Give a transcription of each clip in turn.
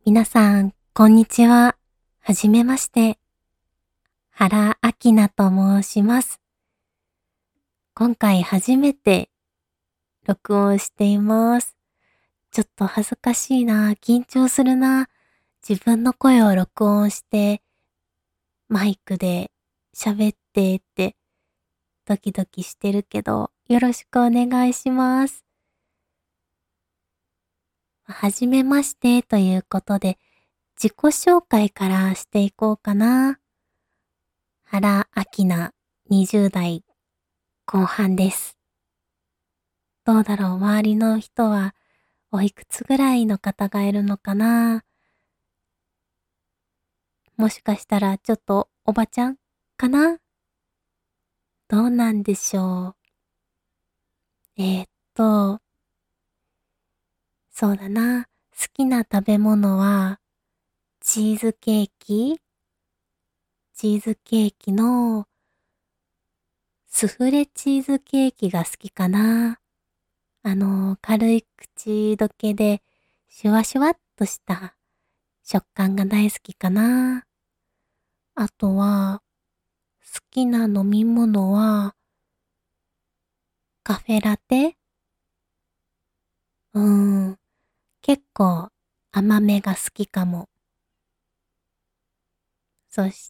皆さん、こんにちは。はじめまして。原明菜と申します。今回初めて録音しています。ちょっと恥ずかしいな、緊張するな。自分の声を録音してマイクで喋ってってドキドキしてるけど、よろしくお願いします。はじめましてということで、自己紹介からしていこうかな。原明菜、20代後半です。どうだろう、周りの人はおいくつぐらいの方がいるのかな。もしかしたらちょっとおばちゃんかな。どうなんでしょう。えーっと、そうだな。好きな食べ物はチーズケーキチーズケーキのスフレチーズケーキが好きかな。軽い口どけでシュワシュワっとした食感が大好きかな。あとは、好きな飲み物は、カフェラテ。うーん、結構甘めが好きかも。そして、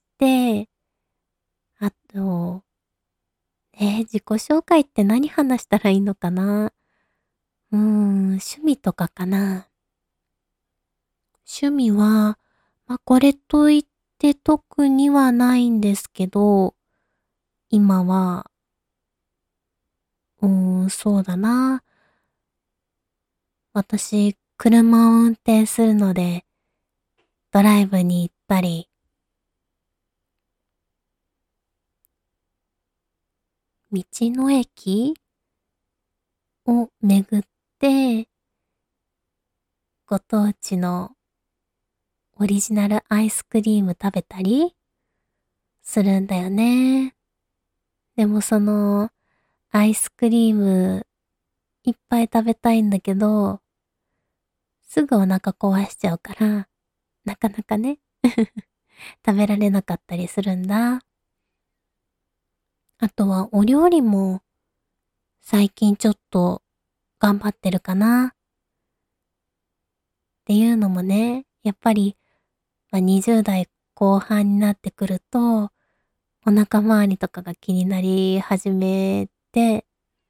あと、自己紹介って何話したらいいのかな。趣味とかかな。趣味は、これといって特にはないんですけど、今は、そうだな。私、車を運転するので、ドライブに行ったり、道の駅を巡って、ご当地のオリジナルアイスクリーム食べたりするんだよね。でもそのアイスクリームいっぱい食べたいんだけど、すぐお腹壊しちゃうから、なかなかね、食べられなかったりするんだ。あとはお料理も最近ちょっと頑張ってるかな。っていうのもね、やっぱり、20代後半になってくると、お腹周りとかが気になり始めて、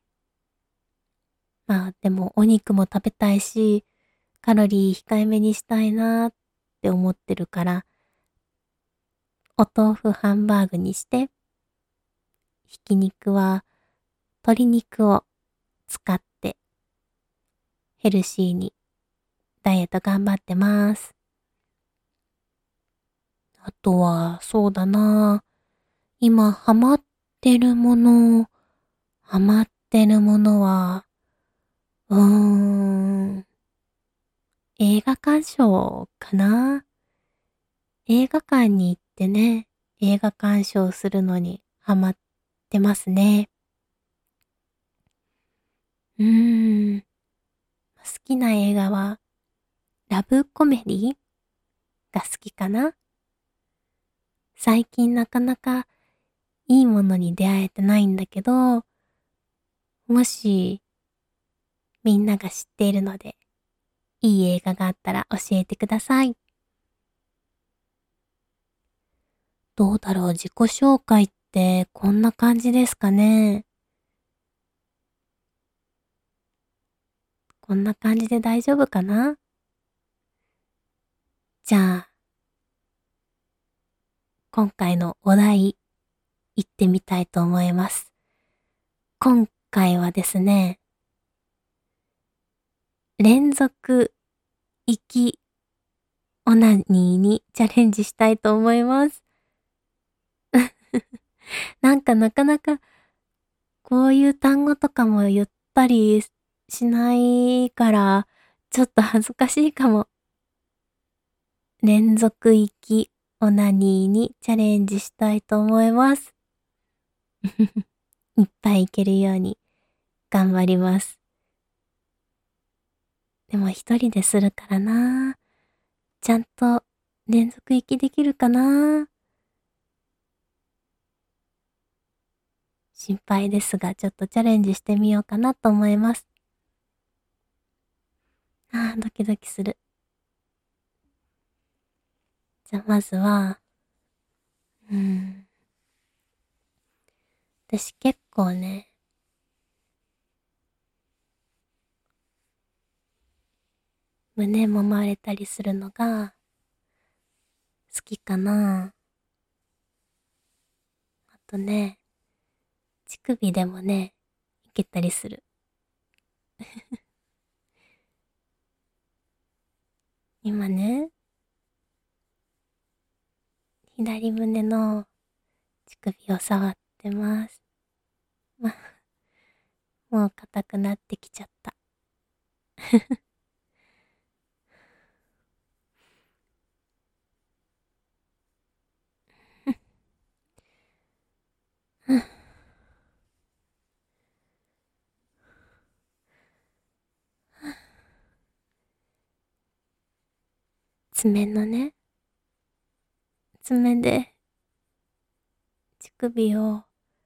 でもお肉も食べたいし、カロリー控えめにしたいなって思ってるから、お豆腐ハンバーグにして、ひき肉は鶏肉を使ってヘルシーにダイエット頑張ってます。あとは、そうだな。今ハマってるものは、うーん、映画鑑賞かな。映画館に行ってね、映画鑑賞するのにハマってますね。うーん、好きな映画は、ラブコメディが好きかな。最近なかなかいいものに出会えてないんだけど、もしみんなが知っているので、いい映画があったら教えてください。どうだろう、自己紹介ってこんな感じですかね。こんな感じで大丈夫かな。じゃあ、今回のお題、行ってみたいと思います。今回はですね、連続息オナニーにチャレンジしたいと思います。なかなかこういう単語とかも言ったりしないから、ちょっと恥ずかしいかも。連続息オナニーにチャレンジしたいと思います。いっぱいいけるように頑張ります。でも一人でするからな。 ちゃんと連続息できるかな？心配ですが、ちょっとチャレンジしてみようかなと思います。ドキドキする。じゃあまずは、私結構ね、胸揉まれたりするのが好きかな。あとね、乳首でもね、いけたりする。今ね、左胸の乳首を触ってます。ま、もう硬くなってきちゃった。爪のね、爪で乳首を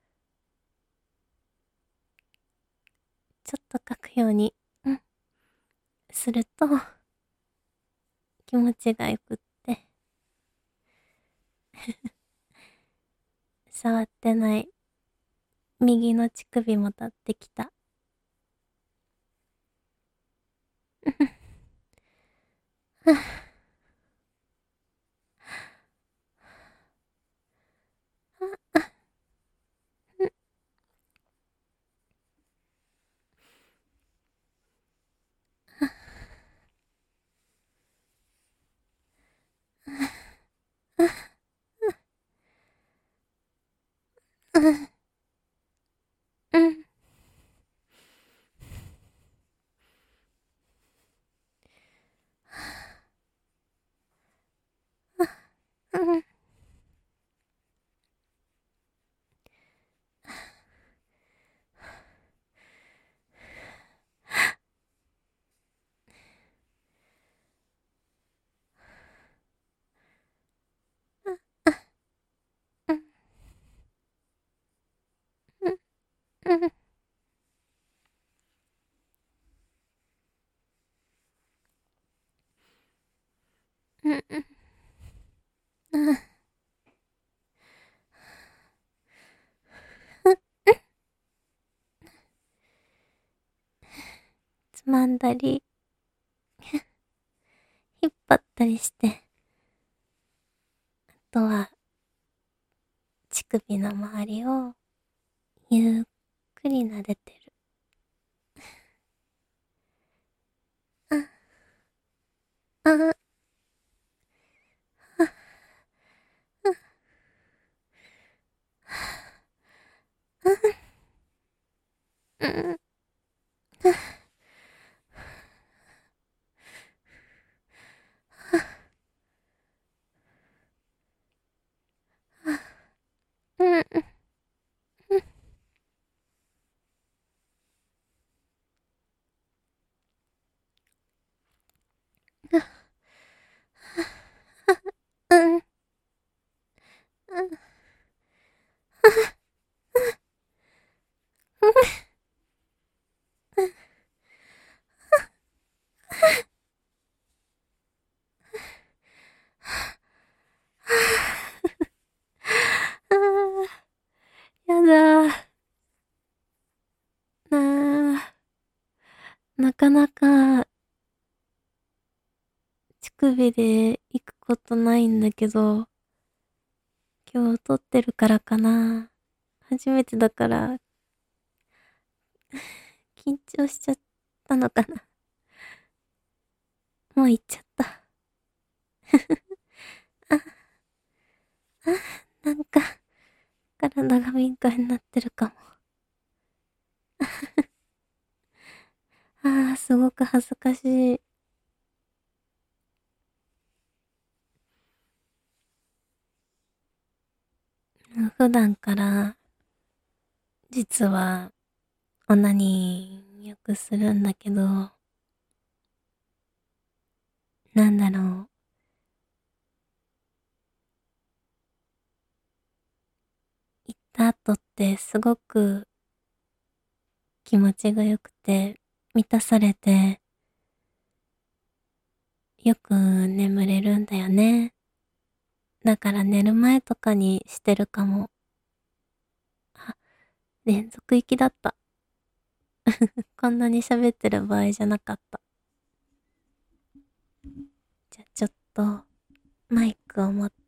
ちょっとかくように、すると気持ちがよくって、触ってない右の乳首も立ってきた。うん。うん。うん。うん。うん。うん。つまんだり、引っ張ったりして、あとは乳首の周りをゆっくり撫でてる。あ、あ、うん。うん。うん。うん。やだ。なかなか乳首で行くことないんだけど、今日撮ってるからかな。初めてだから緊張しちゃったのかな。もう行っちゃった。なんか体が敏感になってるかも。すごく恥ずかしい。普段から実はオナニーよくするんだけど、なんだろう。 後ってすごく気持ちが良くて満たされてよく眠れるんだよね。だから寝る前とかにしてるかも。あ、連続息だった。こんなに喋ってる場合じゃなかった。じゃあちょっとマイクを持って、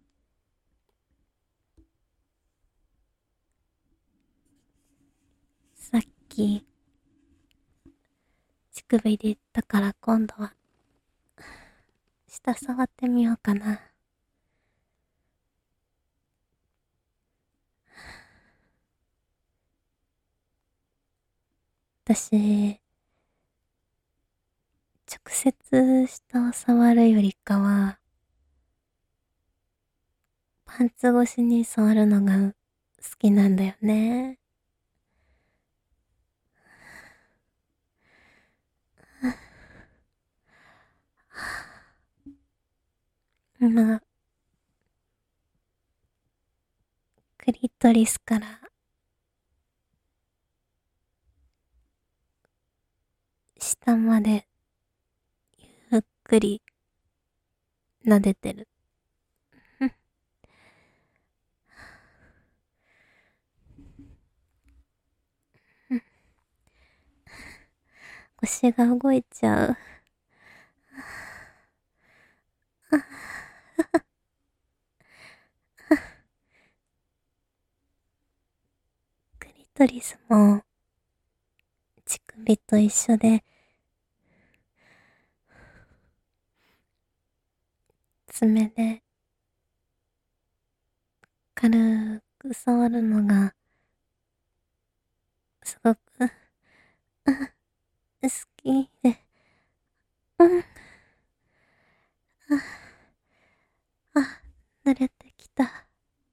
さっき乳首で言ったから今度は下触ってみようかな。私、直接下を触るよりかは、パンツ越しに触るのが好きなんだよね。今、クリトリスから下までゆっくり撫でてる。腰が動いちゃう。クリトリスも乳首と一緒で、爪で軽く触るのがすごく好きで、うん、慣れてきた。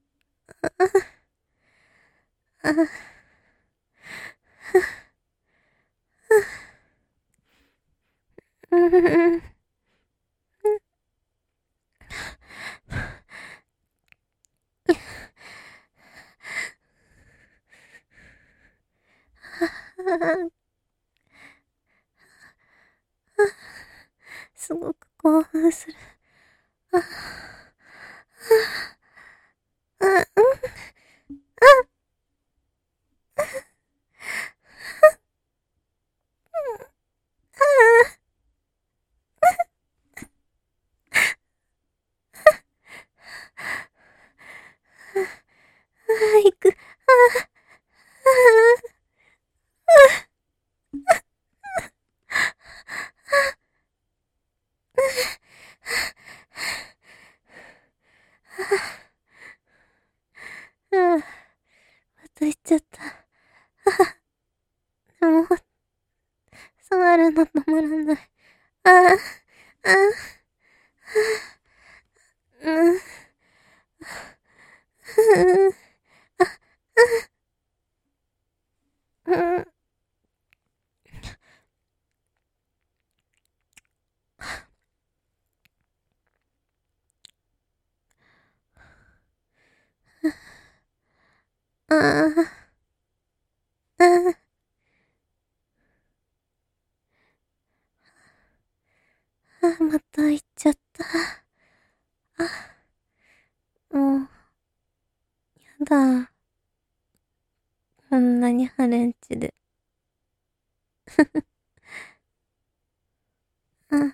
すごく興奮する。行く。また行っちゃった。もう、触るの止まらない。ああ、ああ、うん、うん、うん、ああ、ああ、また行っちゃった。もう、やだ。こんなにハレンチで。あ、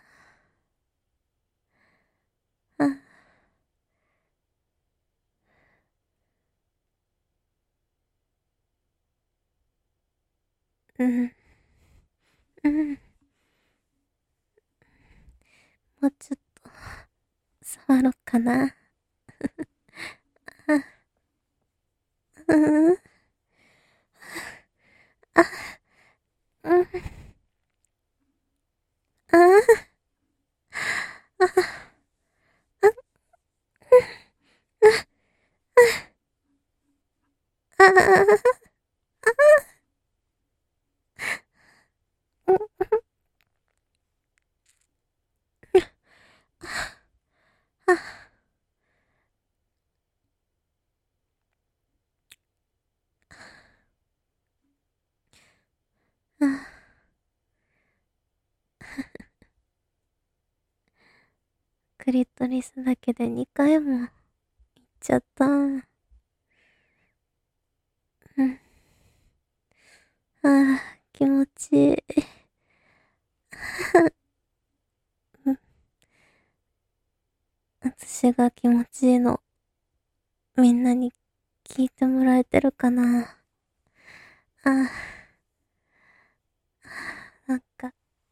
あ、うん、うん。もうちょっと、触ろうかな。あ、うん、あ、うん、あ、あ、あ、 クリトリスだけで2回も行っちゃった。うん。ああ、気持ちいい。うん。私が気持ちいいの、みんなに聞いてもらえてるかな。ああ、なんか、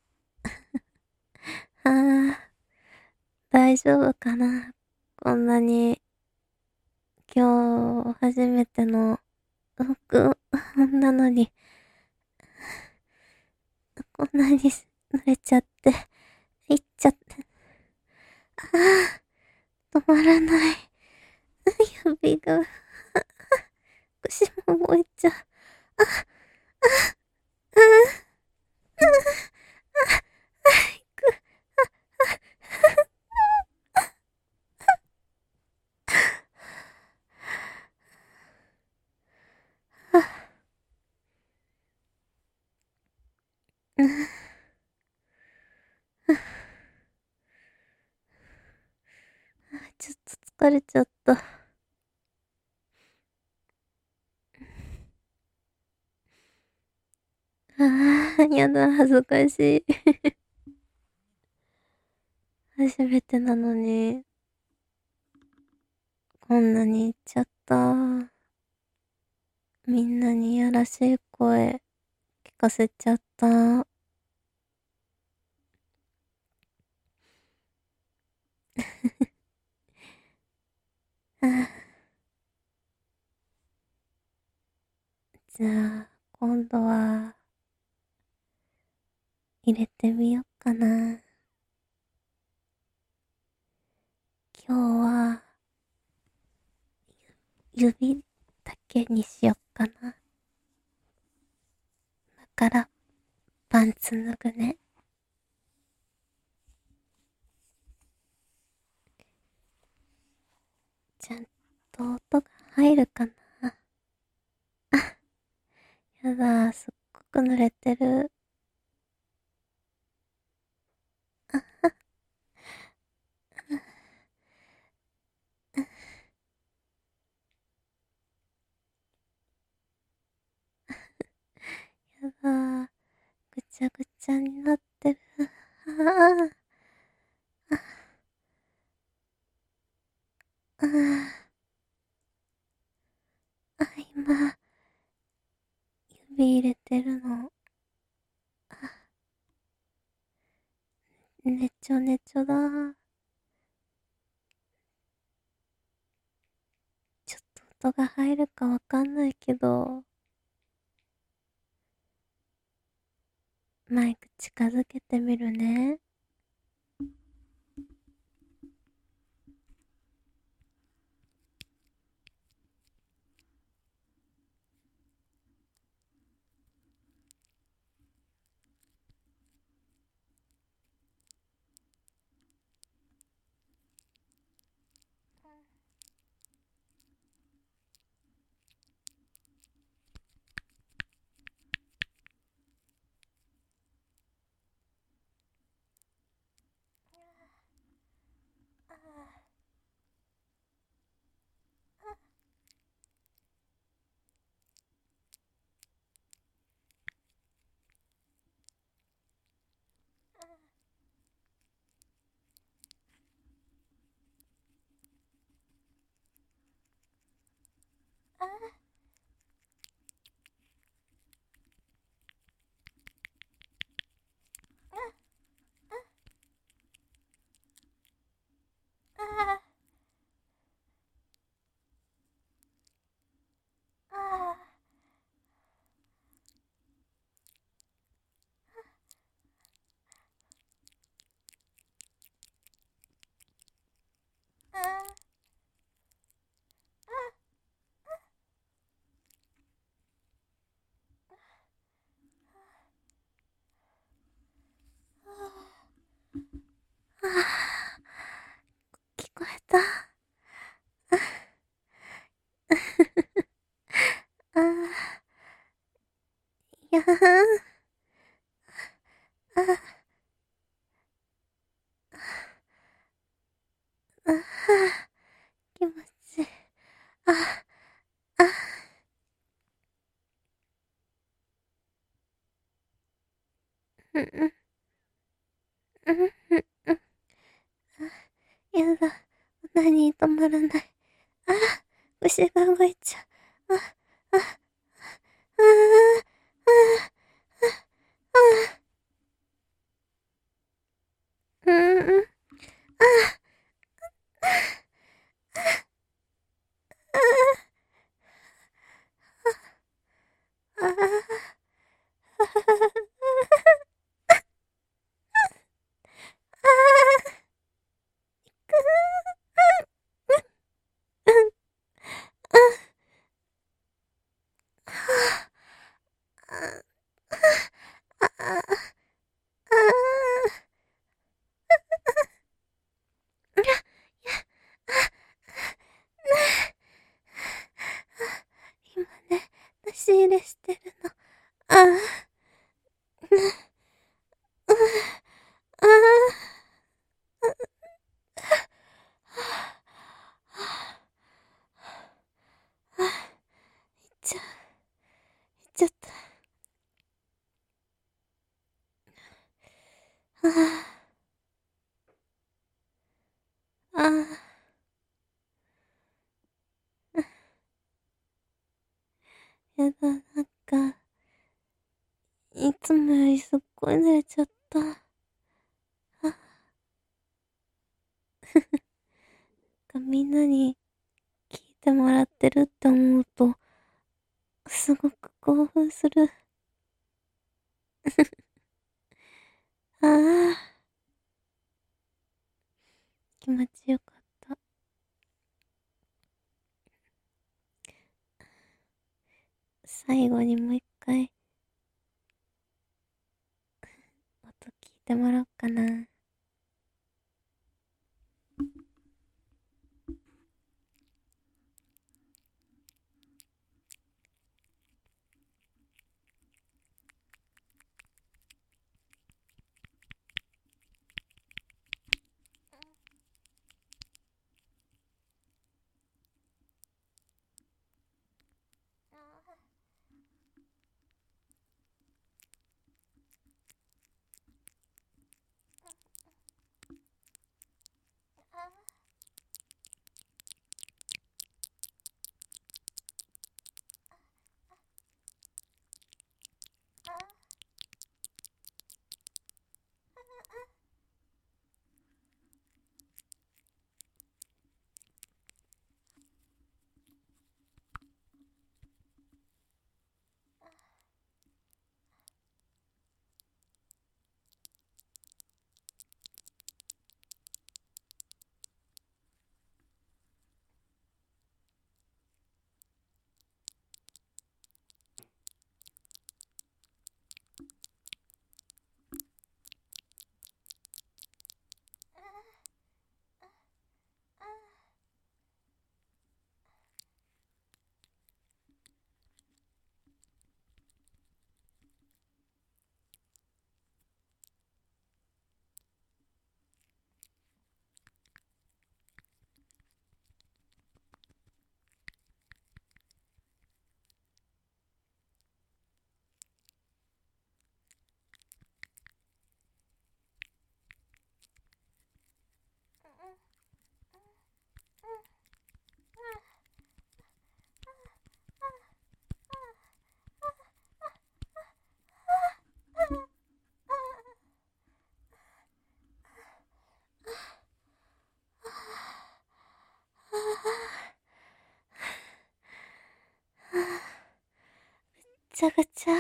ああ、大丈夫かな。こんなに、今日初めての録音なのに、こんなに濡れちゃって、いっちゃって、ああ、止まらない。指が、腰も動いちゃう。ああ、うん、ちょっと疲れちゃった。ああ、やだ、恥ずかしい。初めてなのに、こんなに言っちゃった。みんなにやらしい声聞かせちゃった。じゃあ、今度は、入れてみよっかな。今日は、指だけにしよっかな。だから、パンツ脱ぐね。ちゃんと音が入るかな。やだ、すっごく濡れてる。やだ、ぐちゃぐちゃになってる。ああ、ああ、今、指入れてるの。ねちょねちょだ。ちょっと音が入るかわかんないけど、マイク近づけてみるね。 何止まらない。あ、虫が動いちゃう。あ、あ、あ、あ、あ、あ、うん、あ、あ、今ね、出し入れしてるの。あ、あ、いっちゃう、いっちゃった。ああ、やだ、なんか、いつもよりすっごい濡れちゃった。あ、みんなに聞いてもらってるって思うと、すごく興奮する。ああ、気持ちよかった。最後にもう一回、音聞いてもらおうかな。ぐちゃぐちゃ。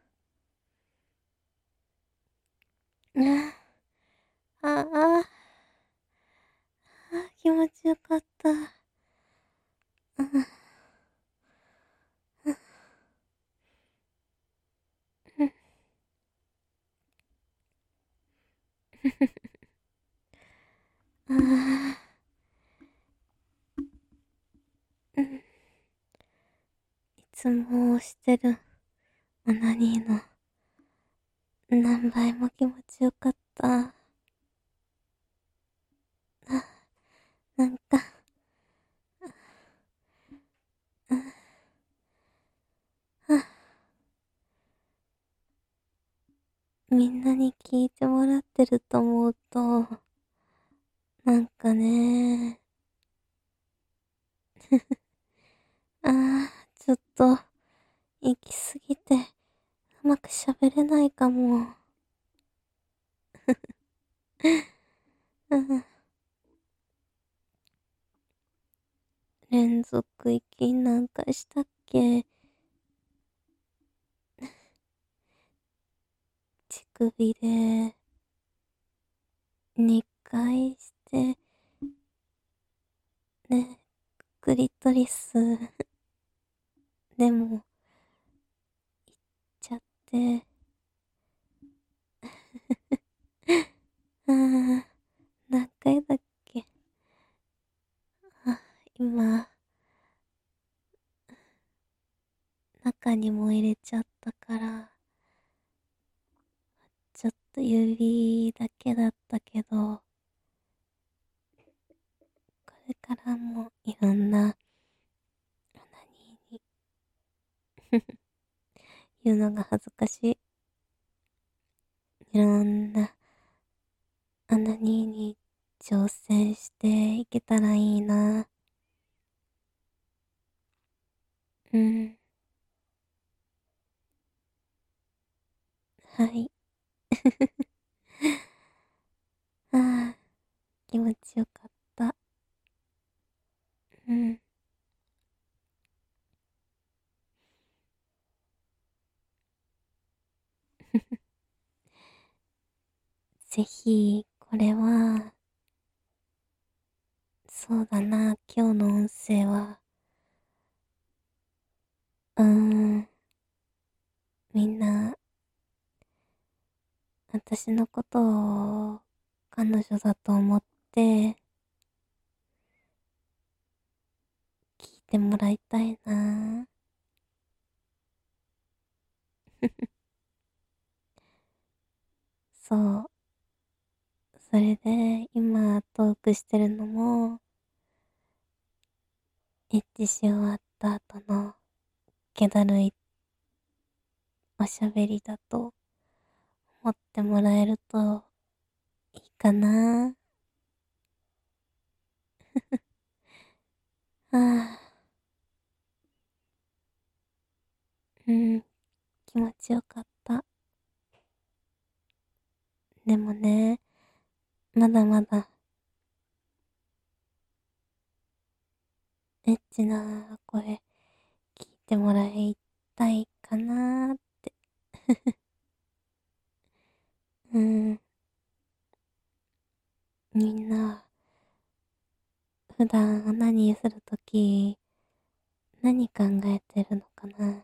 ああ、気持ちよかった。ああ、いつも押してるオナニーの何倍も気持ちよかった。なんか、みんなに聞いてもらってると思うと、なんかね、 あちょっと、行きすぎて、うまく喋れないかも。うん。連続息なんかしたっけ？乳首で、2回して、ね、クリトリス、でも、ちゃって、何回だっけ？あ、今、中にも入れちゃったから、ちょっと指だけだったけど、これからもいろんな、オナニーに言うのが恥ずかしい。いろんな、オナニーに挑戦していけたらいいな。うん。はい。ああ、気持ちよかった。うん。ぜひ、これは、そうだな、今日の音声は、うーん、みんな、私のことを、彼女だと思って、聞いてもらいたいな。そう。それで、今、トークしてるのも、エッチし終わった後の、気だるいおしゃべりだと、思ってもらえると、いいかな。ああ、うん、気持ちよかった。でもね、まだまだ、エッチな声、聞いてもらいたいかなーって。うん、みんな、普段何するとき、何考えてるのかな。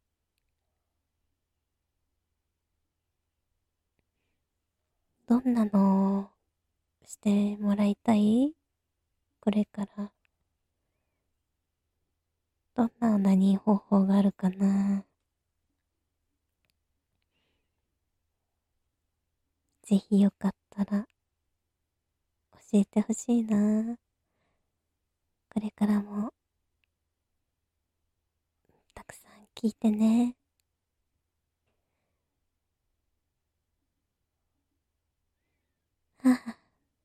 どんなのをしてもらいたい？これから。どんな何方法があるかな。ぜひよかったら教えてほしいな。これからもたくさん聞いてね。はあ、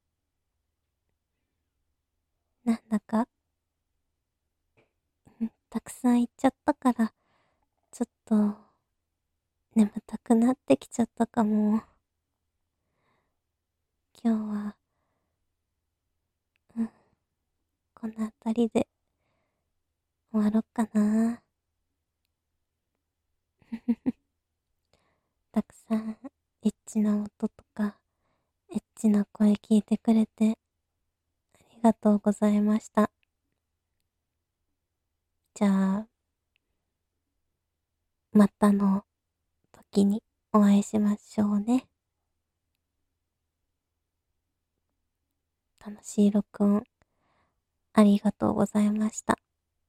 なんだか、たくさん言っちゃったから、ちょっと眠たくなってきちゃったかも。今日は、うん、この辺りで終わろっかな。たくさんエッチな音とか、エッチな声聞いてくれてありがとうございました。じゃあ、またの時にお会いしましょうね。楽しい録音ありがとうございました。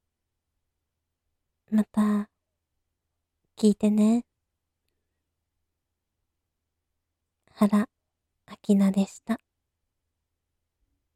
また聞いてね。原明菜でした。